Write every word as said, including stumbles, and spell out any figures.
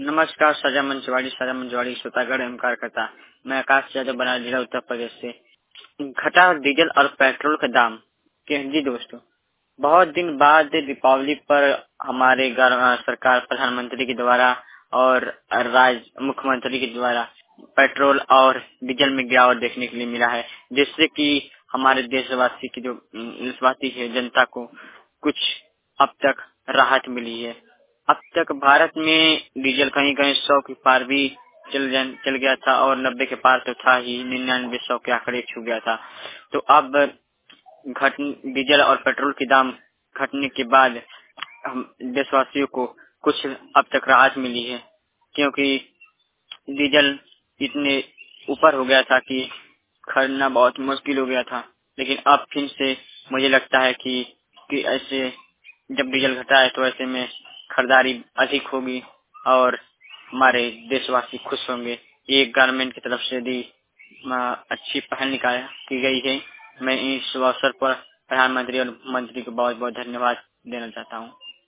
नमस्कार। साझा मंचवाड़ी साझा मंचवाड़ी श्रोतागण एवं कार्यकर्ता, मैं आकाश यादव बना जिला उत्तर प्रदेश से। घटा डीजल और पेट्रोल का दाम। जी दोस्तों, बहुत दिन बाद दीपावली पर हमारे सरकार प्रधानमंत्री के द्वारा और राज्य मुख्यमंत्री के द्वारा पेट्रोल और डीजल में गिरावट देखने के लिए मिला है, जिससे कि हमारे देशवासी की जो देशवासी है जनता को कुछ अब तक राहत मिली है। अब तक भारत में डीजल कहीं कहीं सौ के पार भी चल चल गया था और नब्बे के पार तो था ही, निन्यानवे सौ के आंकड़े छू गया था। तो अब घट डीजल और पेट्रोल के दाम घटने के बाद हम देशवासियों को कुछ अब तक राहत मिली है, क्योंकि डीजल इतने ऊपर हो गया था कि खरीदना बहुत मुश्किल हो गया था। लेकिन अब फिर से मुझे लगता है कि, कि ऐसे जब डीजल घटा है तो ऐसे में खरीदारी अधिक होगी और हमारे देशवासी खुश होंगे। ये गवर्नमेंट की तरफ से भी अच्छी पहल निकाल की गई है। मैं इस अवसर पर प्रधानमंत्री और मंत्री को बहुत बहुत धन्यवाद देना चाहता हूँ।